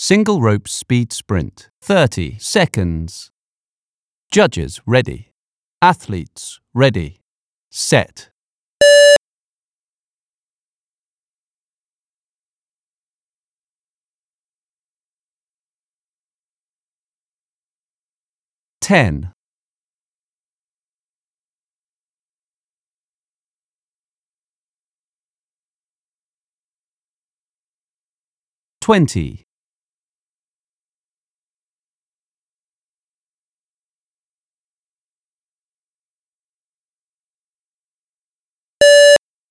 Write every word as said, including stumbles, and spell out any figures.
Single rope speed sprint, thirty seconds. Judges ready. Athletes ready. Set. ten. twenty.